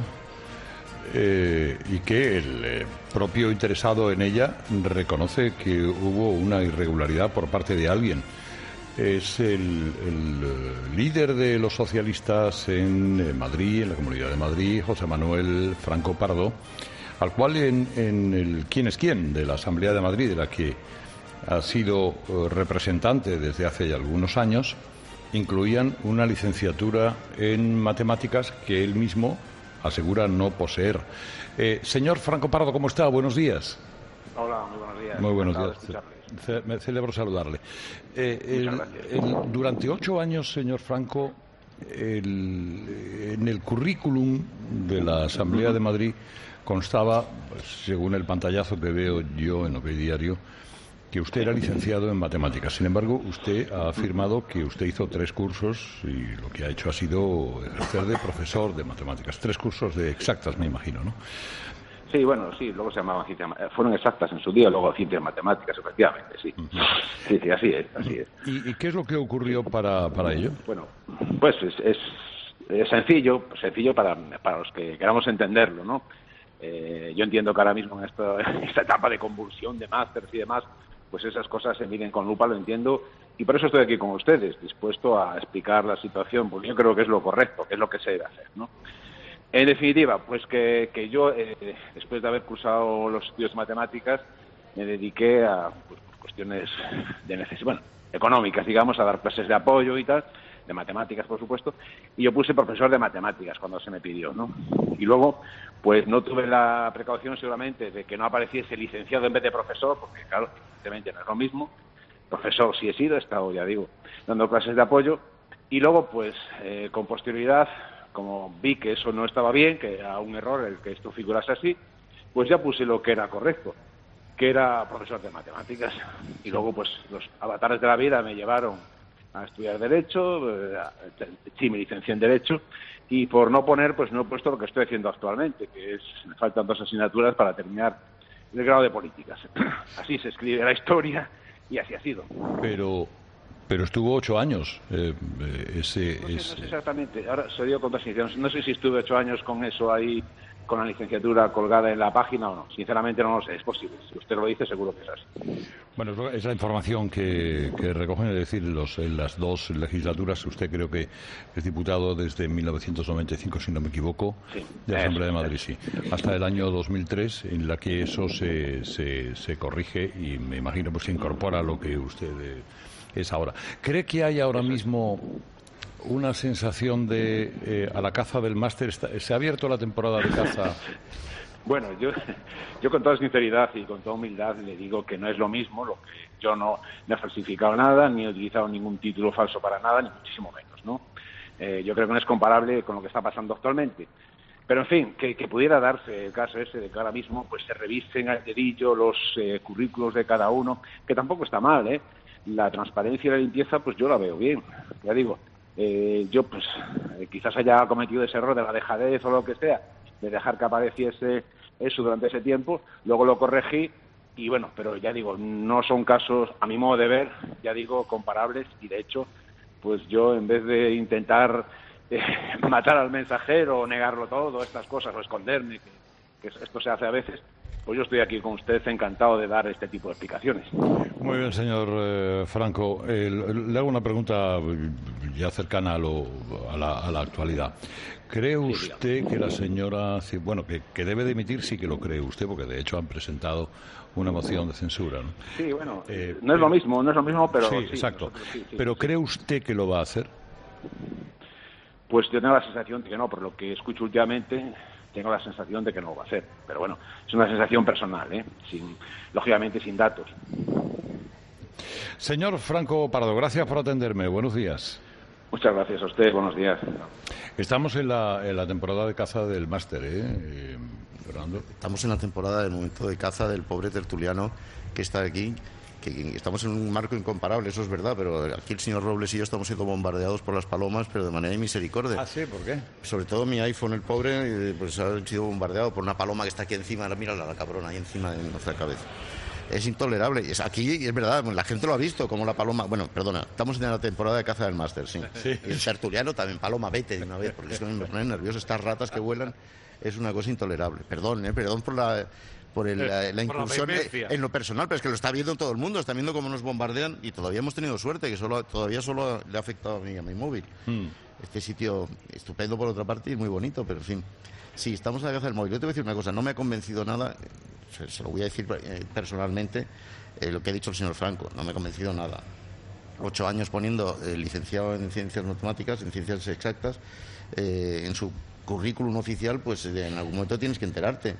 eh, y que el eh, propio interesado en ella reconoce que hubo una irregularidad por parte de alguien. Es el, el eh, líder de los socialistas en eh, Madrid, en la Comunidad de Madrid, José Manuel Franco Pardo, al cual en, en el quién es quién de la Asamblea de Madrid, de la que ha sido eh, representante desde hace ya algunos años, incluían una licenciatura en matemáticas que él mismo asegura no poseer. Eh, señor Franco Pardo, ¿cómo está? Buenos días. Hola, muy buenos días. Muy buenos Encantado días. de Ce- Me celebro saludarle. Eh, el- Muchas gracias. el- durante ocho años, señor Franco, el- en el currículum de la Asamblea de Madrid constaba, pues, según el pantallazo que veo yo en OK Diario, que usted era licenciado en matemáticas. Sin embargo, usted ha afirmado que usted hizo tres cursos y lo que ha hecho ha sido ejercer de profesor de matemáticas. Tres cursos de exactas, me imagino, ¿no? Sí, bueno, sí, luego se llamaban ciencias, ma- fueron exactas en su día, luego ciencias matemáticas, efectivamente, sí. Sí, sí, así es, así es. ¿Y, y qué es lo que ocurrió para, para ello? Bueno, pues es, es, es sencillo, sencillo para, para los que queramos entenderlo, ¿no? Eh, yo entiendo que ahora mismo en esta, en esta etapa de convulsión de másters y demás, pues esas cosas se miren con lupa, lo entiendo, y por eso estoy aquí con ustedes, dispuesto a explicar la situación, porque yo creo que es lo correcto, que es lo que se debe hacer, ¿no? En definitiva, pues que, que yo, eh, después de haber cursado los estudios de matemáticas, me dediqué a pues, cuestiones de necesidad, bueno, económicas, digamos, a dar clases de apoyo y tal, de matemáticas, por supuesto, y yo puse profesor de matemáticas cuando se me pidió, ¿no? Y luego, pues no tuve la precaución seguramente de que no apareciese licenciado en vez de profesor, porque claro, evidentemente no es lo mismo. Profesor sí he sido, he estado, ya digo, dando clases de apoyo, y luego, pues, eh, con posterioridad, como vi que eso no estaba bien, que era un error el que esto figurase así, pues ya puse lo que era correcto, que era profesor de matemáticas. Y luego, pues, los avatares de la vida me llevaron a estudiar Derecho, eh, sí, me licencié en Derecho, y por no poner, pues no he puesto lo que estoy haciendo actualmente, que es, me faltan dos asignaturas para terminar el grado de Políticas. Así se escribe la historia y así ha sido. Pero, pero estuvo ocho años. Eh, eh, ese, No sé, no ese- sé exactamente, ahora se dio con dos iniciativas. No sé si estuve ocho años con eso ahí con la licenciatura colgada en la página o no. Sinceramente no lo sé, es posible. Si usted lo dice, seguro que es así. Bueno, es la información que, que recogen, es decir, los, en las dos legislaturas. Usted creo que es diputado desde mil novecientos noventa y cinco, si no me equivoco, sí, de la Asamblea de Madrid, es. sí, hasta el año dos mil tres, en la que eso se, se, se corrige y me imagino pues se incorpora a lo que usted eh, es ahora. ¿Cree que hay ahora mismo una sensación de eh, a la caza del máster? ¿Se ha abierto la temporada de caza? Bueno, yo, yo con toda sinceridad y con toda humildad le digo que no es lo mismo, lo que yo no, no he falsificado nada, ni he utilizado ningún título falso para nada, ni muchísimo menos, ¿no? Eh, yo creo que no es comparable con lo que está pasando actualmente. Pero, en fin, que, que pudiera darse el caso ese de que ahora mismo pues se revisen al dedillo los eh, currículos de cada uno, que tampoco está mal, ¿eh? La transparencia y la limpieza, pues yo la veo bien, ya digo. Eh, yo, pues, eh, quizás haya cometido ese error de la dejadez o lo que sea, de dejar que apareciese eso durante ese tiempo, luego lo corregí y bueno, pero ya digo, no son casos, a mi modo de ver, ya digo, comparables y de hecho, pues yo en vez de intentar eh, matar al mensajero o negarlo todo, estas cosas, o esconderme, que, que esto se hace a veces, pues yo estoy aquí con usted encantado de dar este tipo de explicaciones. Muy bien, señor eh, Franco. Eh, le hago una pregunta ya cercana a, lo, a, la, a la actualidad. ¿Cree usted que la señora, bueno, que, que debe dimitir? Sí que lo cree usted, porque de hecho han presentado una moción de censura, ¿no? Sí, bueno, eh, no es lo mismo, no es lo mismo, pero sí, sí, exacto. Sí, sí, pero sí. ¿cree usted que lo va a hacer? Pues yo tengo la sensación de que no, por lo que escucho últimamente, tengo la sensación de que no lo va a hacer. Pero bueno, es una sensación personal, ¿eh? Sin, lógicamente sin datos. Señor Franco Pardo, gracias por atenderme. Buenos días. Muchas gracias a usted. Buenos días. Estamos en la, en la temporada de caza del máster, ¿eh? eh Fernando. Estamos en la temporada del momento de caza del pobre tertuliano que está aquí. Que estamos en un marco incomparable, eso es verdad, pero aquí el señor Robles y yo estamos siendo bombardeados por las palomas, pero de manera misericordia. ¿Ah, sí? ¿Por qué? Sobre todo mi iPhone, el pobre, pues ha sido bombardeado por una paloma que está aquí encima, mírala la cabrona, ahí encima de nuestra cabeza. Es intolerable. Es aquí, es verdad, la gente lo ha visto, como la paloma... Bueno, perdona, estamos en la temporada de caza del máster, sí. sí. Y el tertuliano también, paloma, vete de una vez, porque es que me ponen nervioso. Estas ratas que vuelan es una cosa intolerable. Perdón, eh, perdón por la... por el, la, la incursión la en lo personal, pero es que lo está viendo todo el mundo, está viendo cómo nos bombardean y todavía hemos tenido suerte, que solo todavía solo le ha afectado a mí, a mi móvil. Mm. Este sitio estupendo por otra parte y muy bonito, pero en fin. Sí, estamos en la caza del móvil. Yo te voy a decir una cosa, no me ha convencido nada, se, se lo voy a decir eh, personalmente, eh, lo que ha dicho el señor Franco, no me ha convencido nada. Ocho años poniendo eh, licenciado en ciencias matemáticas, en ciencias exactas, eh, en su currículum oficial, pues eh, en algún momento tienes que enterarte.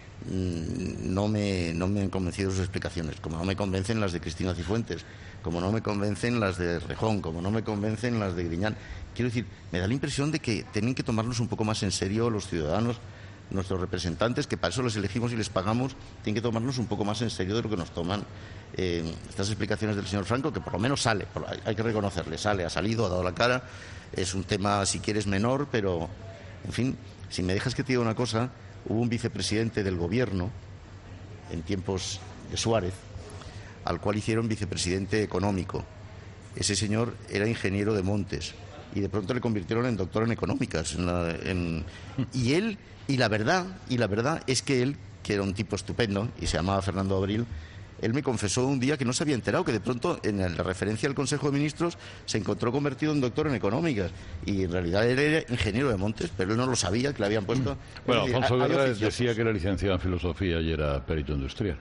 No me, no me han convencido sus explicaciones, como no me convencen las de Cristina Cifuentes, como no me convencen las de Rejón, como no me convencen las de Griñán. Quiero decir, me da la impresión de que tienen que tomarnos un poco más en serio los ciudadanos, nuestros representantes, que para eso les elegimos y les pagamos, tienen que tomarnos un poco más en serio de lo que nos toman eh, estas explicaciones del señor Franco, que por lo menos sale, hay que reconocerle, sale, ha salido, ha dado la cara. Es un tema, si quieres, menor, pero, en fin, si me dejas que te diga una cosa... Hubo un vicepresidente del gobierno, en tiempos de Suárez, al cual hicieron vicepresidente económico. Ese señor era ingeniero de montes y de pronto le convirtieron en doctor en económicas. En la, en... Y él, y la verdad, y la verdad es que él, que era un tipo estupendo y se llamaba Fernando Abril, él me confesó un día que no se había enterado, que de pronto en la referencia al Consejo de Ministros se encontró convertido en doctor en económicas y en realidad él era ingeniero de montes, pero él no lo sabía, que le habían puesto... Bueno, Alfonso Guerra decía que era licenciado en filosofía y era perito industrial.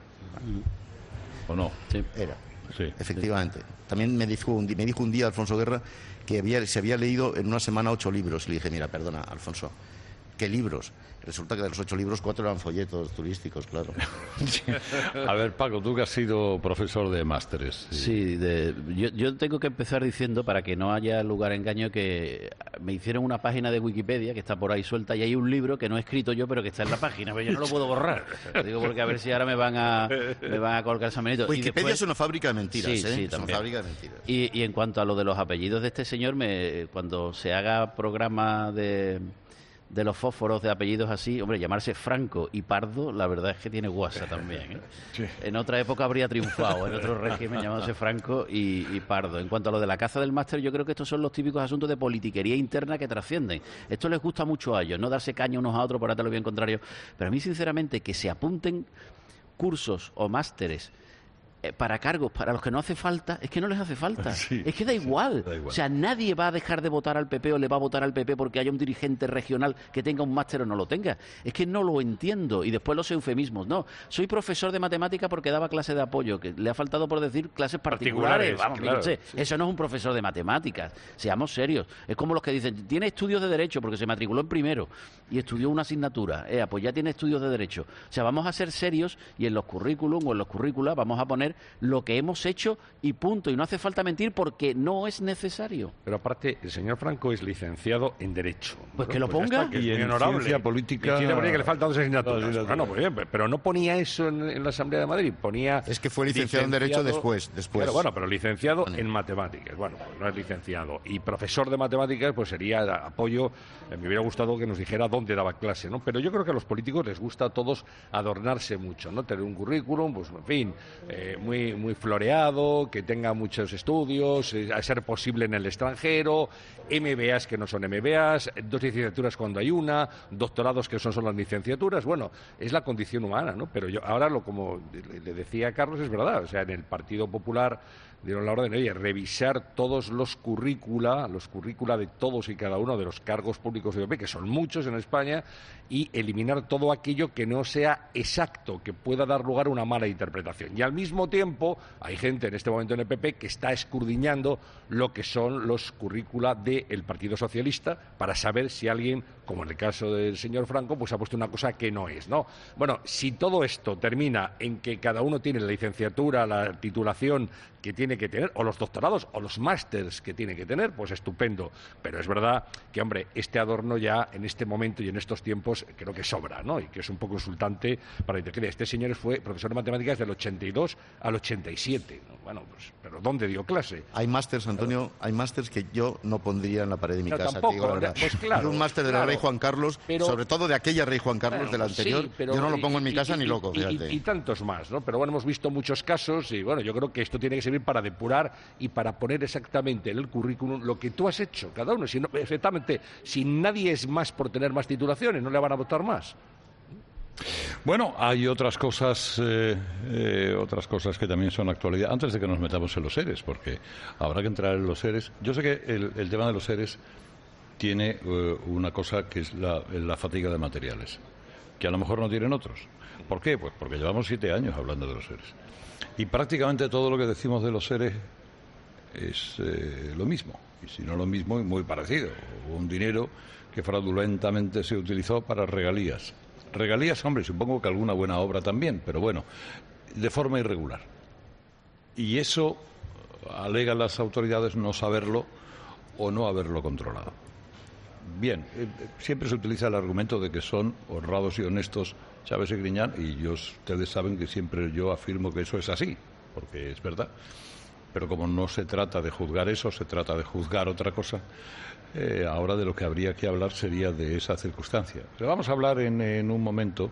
¿O no? Sí. Era, sí. Efectivamente. También me dijo, un, me dijo un día Alfonso Guerra que había, se había leído en una semana ocho libros y le dije, mira, perdona, Alfonso, ¿qué libros? Resulta que de los ocho libros, cuatro eran folletos turísticos, claro. Sí. A ver, Paco, tú que has sido profesor de másteres. Sí, sí de, yo, yo tengo que empezar diciendo, para que no haya lugar a engaño, que me hicieron una página de Wikipedia que está por ahí suelta y hay un libro que no he escrito yo, pero que está en la página, pero yo no lo puedo borrar. Lo digo porque a ver si ahora me van a, me van a colgar San Benito. Wikipedia después... es una fábrica de mentiras, sí, ¿eh? Sí, es una fábrica de mentiras. Y, y en cuanto a lo de los apellidos de este señor, me, cuando se haga programa de... de los fósforos de apellidos así, hombre, llamarse Franco y Pardo, la verdad es que tiene guasa también, ¿eh? Sí. En otra época habría triunfado, en otro régimen llamándose Franco y, y Pardo. En cuanto a lo de la caza del máster, yo creo que estos son los típicos asuntos de politiquería interna que trascienden. Esto les gusta mucho a ellos, no darse caña unos a otros por hacer lo bien contrario, pero a mí, sinceramente, que se apunten cursos o másteres para cargos para los que no hace falta, es que no les hace falta. Sí, es que da igual. da igual. O sea, nadie va a dejar de votar al P P o le va a votar al P P porque haya un dirigente regional que tenga un máster o no lo tenga. Es que no lo entiendo. Y después los eufemismos. No, soy profesor de matemática porque daba clase de apoyo, que le ha faltado por decir clases particulares. particulares Vamos, claro, fíjense, sí. Eso no es un profesor de matemáticas. Seamos serios. Es como los que dicen, tiene estudios de Derecho porque se matriculó en primero y estudió una asignatura. Eh, pues ya tiene estudios de Derecho. O sea, vamos a ser serios y en los currículum o en los currícula vamos a poner lo que hemos hecho y punto. Y no hace falta mentir porque no es necesario. Pero aparte, el señor Franco es licenciado en Derecho. Pues ¿no? que lo pues ponga. Está, que y es en muy honorable. Ciencia Política... En Ciencia Política que le faltan dos asignaturas. No, bueno, pues bien, pero no ponía eso en, en la Asamblea de Madrid. Ponía... Es que fue licenciado, licenciado en Derecho después. después. Pero bueno, pero licenciado en Matemáticas. Bueno, pues no es licenciado. Y profesor de Matemáticas, pues sería apoyo... Eh, me hubiera gustado que nos dijera dónde daba clase, ¿no? Pero yo creo que a los políticos les gusta a todos adornarse mucho, ¿no? Tener un currículum, pues en fin, eh, muy, muy floreado, que tenga muchos estudios, eh, a ser posible en el extranjero, M B As que no son M B As, dos licenciaturas cuando hay una, doctorados que son solo las licenciaturas. Bueno, es la condición humana, ¿no? Pero yo ahora, lo como le decía a Carlos, es verdad. O sea, en el Partido Popular dieron la orden, oye, revisar todos los currícula, los currícula de todos y cada uno de los cargos públicos de P P, que son muchos en España, y eliminar todo aquello que no sea exacto, que pueda dar lugar a una mala interpretación. Y al mismo tiempo, hay gente en este momento en el P P que está escudriñando lo que son los currícula del Partido Socialista para saber si alguien, como en el caso del señor Franco, pues ha puesto una cosa que no es, ¿no? Bueno, si todo esto termina en que cada uno tiene la licenciatura, la titulación que tiene que tener, o los doctorados, o los másters que tiene que tener, pues estupendo. Pero es verdad que, hombre, este adorno ya en este momento y en estos tiempos creo que sobra, ¿no? Y que es un poco insultante para el que este señor fue profesor de matemáticas del ochenta y dos al ochenta y siete, ¿no? Bueno, pues, ¿pero dónde dio clase? Hay másters, Antonio, claro. Hay másters que yo no pondría en la pared de mi no, casa, tampoco, te digo la verdad. Pues claro, un máster de la claro, Rey Juan Carlos, pero, sobre todo de aquella Rey Juan Carlos, claro, de la anterior, sí, pero, yo no lo pongo en mi casa y, ni y, loco, fíjate. Y, y, y tantos más, ¿no? Pero bueno, hemos visto muchos casos y bueno, yo creo que esto tiene que servir para depurar y para poner exactamente en el currículum lo que tú has hecho, cada uno. Si no, exactamente, si nadie es más por tener más titulaciones, no le van a votar más. Bueno, hay otras cosas, eh, eh, otras cosas que también son actualidad. Antes de que nos metamos en los seres, porque habrá que entrar en los seres. Yo sé que el, el tema de los seres tiene eh, una cosa que es la, la fatiga de materiales, que a lo mejor no tienen otros. ¿Por qué? Pues porque llevamos siete años hablando de los seres. Y prácticamente todo lo que decimos de los seres es eh, lo mismo, y si no lo mismo, muy parecido. Hubo un dinero que fraudulentamente se utilizó para regalías. Regalías, hombre, supongo que alguna buena obra también, pero bueno, de forma irregular. Y eso alegan las autoridades no saberlo o no haberlo controlado. Bien, eh, siempre se utiliza el argumento de que son honrados y honestos Chávez y Griñán, y yo, ustedes saben que siempre yo afirmo que eso es así, porque es verdad. Pero como no se trata de juzgar eso, se trata de juzgar otra cosa, eh, ahora de lo que habría que hablar sería de esa circunstancia. Pero vamos a hablar en, en un momento,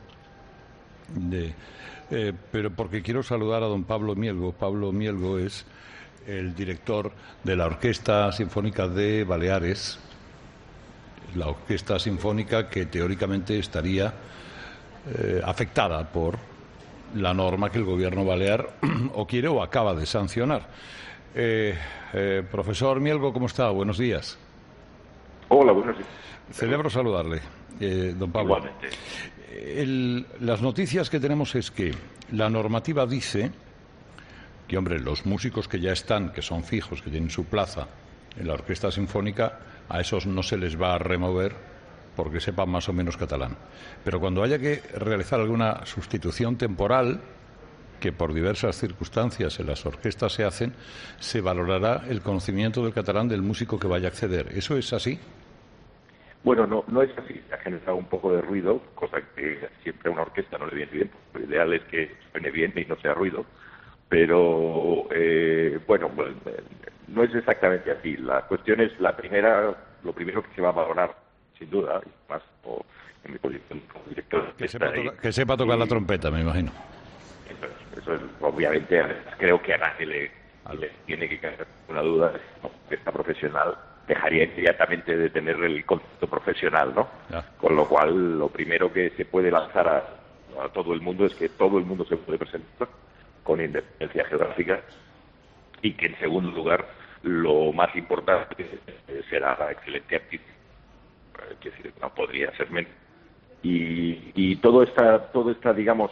de, eh, pero porque quiero saludar a don Pablo Mielgo. Pablo Mielgo es el director de la Orquesta Sinfónica de Baleares, la Orquesta Sinfónica que teóricamente estaría eh, afectada por la norma que el gobierno balear o quiere o acaba de sancionar. Eh, eh, profesor Mielgo, ¿cómo está? Buenos días. Hola, buenos días. Celebro saludarle, eh, don Pablo. Igualmente. El, las noticias que tenemos es que la normativa dice que, hombre, los músicos que ya están, que son fijos, que tienen su plaza en la Orquesta Sinfónica, a esos no se les va a remover porque sepan más o menos catalán. Pero cuando haya que realizar alguna sustitución temporal, que por diversas circunstancias en las orquestas se hacen, se valorará el conocimiento del catalán del músico que vaya a acceder. ¿Eso es así? Bueno, no, no es así. Ha generado un poco de ruido, cosa que siempre a una orquesta no le viene bien. Lo ideal es que suene bien y no sea ruido. Pero, eh, bueno, no es exactamente así. La cuestión es, la primera, lo primero que se va a valorar sin duda, y más o en mi posición como director. Que sepa, toca, que sepa tocar y, la trompeta, me imagino. Eso, eso es, obviamente, creo que a nadie le, le tiene que caer una duda. ¿No? Esta profesional dejaría inmediatamente de tener el concepto profesional, ¿no? Ya. Con lo cual, lo primero que se puede lanzar a, a todo el mundo es que todo el mundo se puede presentar con independencia geográfica y que, en segundo lugar, lo más importante será la excelencia artística. Es decir, no podría ser menos. Y, y todo esta, todo esta, digamos,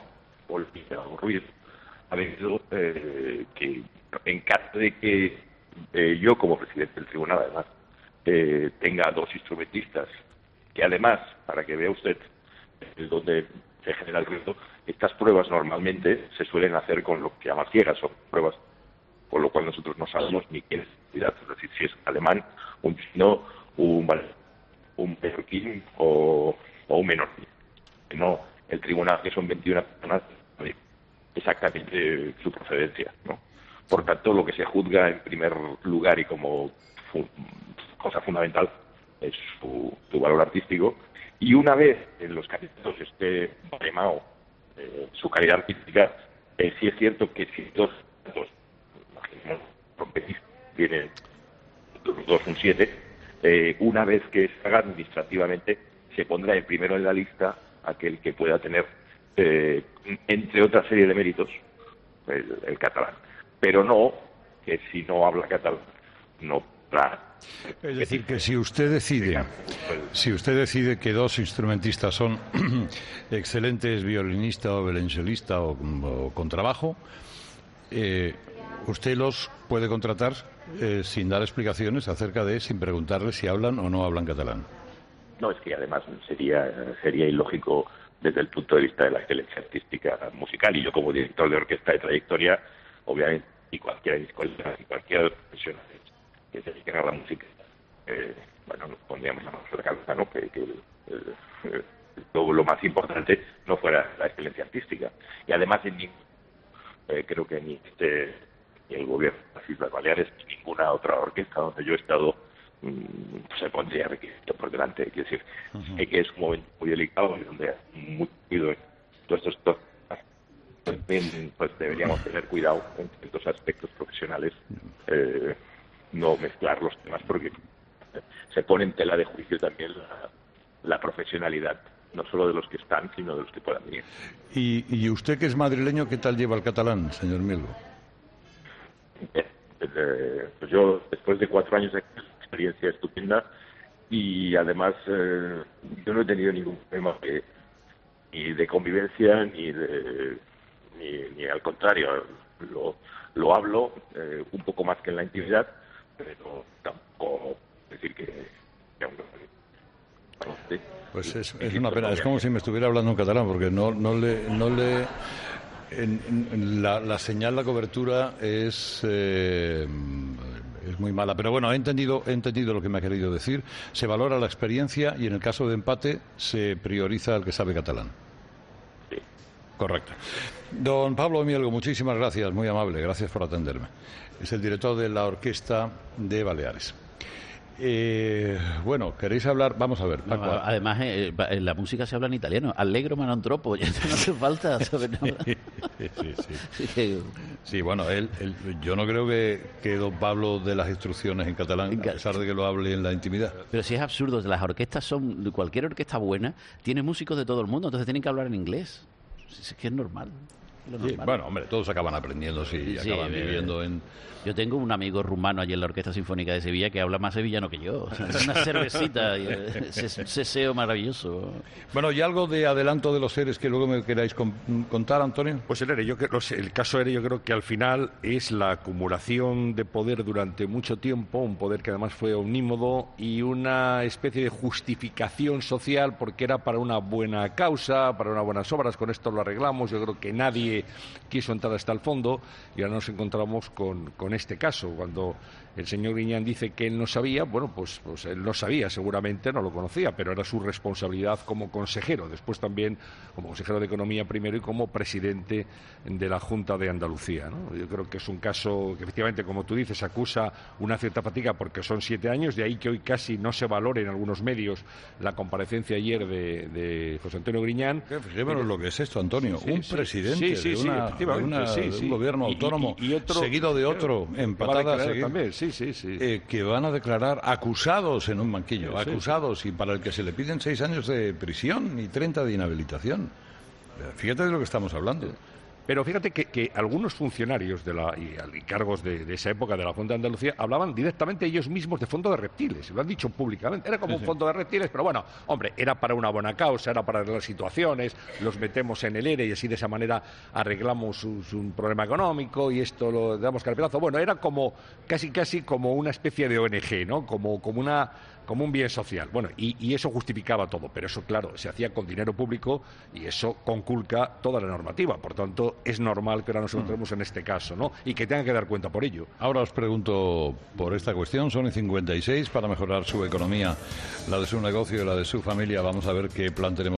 ruido ha venido eh, que en caso de que eh, yo, como presidente del tribunal, además, eh, tenga dos instrumentistas, que además, para que vea usted eh, donde se genera el ruido, estas pruebas normalmente se suelen hacer con lo que llaman ciegas, son pruebas con lo cual nosotros no sabemos ni quién es, es decir, si es un alemán, un chino, un un menorquín o, o un menorquín. No, el tribunal, que son veintiuna personas, sabe exactamente su procedencia, ¿no? Por tanto, lo que se juzga en primer lugar y como fu cosa fundamental es su, su valor artístico, y una vez en los candidatos esté baremado eh, su calidad artística, eh, sí es cierto que si dos, dos imaginemos, trompetistas tienen los dos un siete, eh, una vez que se haga administrativamente, se pondrá el primero en la lista aquel que pueda tener, eh, entre otra serie de méritos, el, el catalán. Pero no que si no habla catalán, no podrá. Es decir, que si usted decide, si usted decide que dos instrumentistas son excelentes violinistas o violoncelista o, o con trabajo, eh, usted los puede contratar eh, sin dar explicaciones acerca de, sin preguntarles si hablan o no hablan catalán. No, es que además sería sería ilógico desde el punto de vista de la excelencia artística musical, y yo como director de orquesta de trayectoria, obviamente, y cualquiera de mis colegas y cualquier profesional que se dediquen a la música, eh, bueno, nos pondríamos a la cabeza, ¿no? Que, que eh, lo, lo más importante no fuera la excelencia artística. Y además, en ningún, eh, creo que ni este ni el gobierno de las Islas Baleares, ni ninguna otra orquesta donde yo he estado, mmm, se pondría requisito por delante. Quiero decir, uh-huh. que es un momento muy delicado y donde hay muy cuidado en todos estos temas. También, pues deberíamos tener cuidado en ciertos aspectos profesionales, eh, no mezclar los temas, porque se pone en tela de juicio también la, la profesionalidad, no solo de los que están, sino de los que puedan venir. ¿Y, y usted, que es madrileño, qué tal lleva el catalán, señor Mielgo? Eh, eh, pues yo, después de cuatro años de experiencia estupenda, y además eh, yo no he tenido ningún problema de, ni de convivencia, ni de... Ni, ni al contrario, lo, lo hablo eh, un poco más que en la intimidad, pero tampoco decir que... que aún no, sí. Pues es, es una pena, es como si me estuviera hablando en catalán, porque no, no le... No le en, en la, la señal, la cobertura es... Eh, es muy mala, pero bueno, he entendido, he entendido lo que me ha querido decir. Se valora la experiencia y en el caso de empate se prioriza al que sabe catalán. Sí. Correcto. Don Pablo Mielgo, muchísimas gracias, muy amable, gracias por atenderme. Es el director de la Orquesta de Baleares. Eh, bueno, ¿queréis hablar? Vamos a ver. No, además, eh, en la música se habla en italiano. Allegro ma non troppo, ya no hace falta saber nada. Sí, sí, sí. Sí, bueno, él, él, yo no creo que, que don Pablo dé las instrucciones en catalán, a pesar de que lo hable en la intimidad. Pero si es absurdo, las orquestas son, cualquier orquesta buena tiene músicos de todo el mundo, entonces tienen que hablar en inglés. Es que es normal. Sí, bueno, hombre, todos acaban aprendiendo si sí, acaban viviendo en... Yo tengo un amigo rumano allí en la Orquesta Sinfónica de Sevilla que habla más sevillano que yo. Una cervecita, y seseo maravilloso. Bueno, ¿y algo de adelanto de los seres que luego me queráis contar, Antonio? Pues el, yo, el caso ERE yo creo que al final es la acumulación de poder durante mucho tiempo, un poder que además fue omnímodo y una especie de justificación social porque era para una buena causa, para unas buenas obras, con esto lo arreglamos. Yo creo que nadie quiso entrar hasta el fondo y ahora nos encontramos con, con este caso, cuando el señor Griñán dice que él no sabía, bueno, pues, pues él no sabía, seguramente no lo conocía, pero era su responsabilidad como consejero, después también como consejero de Economía primero y como presidente de la Junta de Andalucía, ¿no? Yo creo que es un caso que efectivamente, como tú dices, acusa una cierta fatiga porque son siete años, de ahí que hoy casi no se valore en algunos medios la comparecencia ayer de, de José Antonio Griñán. Fijémonos lo que es esto, Antonio, sí, un sí, presidente sí, sí, de, sí, una, de, una, sí, de sí. un gobierno Y, autónomo y, y otro, seguido de otro, claro, empatada seguir, también, sí, sí, sí. Eh, que van a declarar acusados en un banquillo, Sí, sí, acusados, y para el que se le piden seis años de prisión y treinta de inhabilitación. Fíjate de lo que estamos hablando. Pero fíjate que, que algunos funcionarios de la, y, y cargos de, de esa época de la Junta de Andalucía hablaban directamente ellos mismos de fondo de reptiles, lo han dicho públicamente, era como Sí, un sí. fondo de reptiles, pero bueno, hombre, era para una buena causa, era para las situaciones, los metemos en el E R E y así de esa manera arreglamos un, un problema económico y esto lo damos carpetazo. Bueno, era como casi casi como una especie de O N G, ¿no? Como, como una como un bien social. Bueno, y, y eso justificaba todo, pero eso, claro, se hacía con dinero público y eso conculca toda la normativa. Por tanto, es normal que ahora nos encontremos en este caso, ¿no? Y que tengan que dar cuenta por ello. Ahora os pregunto por esta cuestión. Son cincuenta y seis para mejorar su economía, la de su negocio y la de su familia. Vamos a ver qué plan tenemos.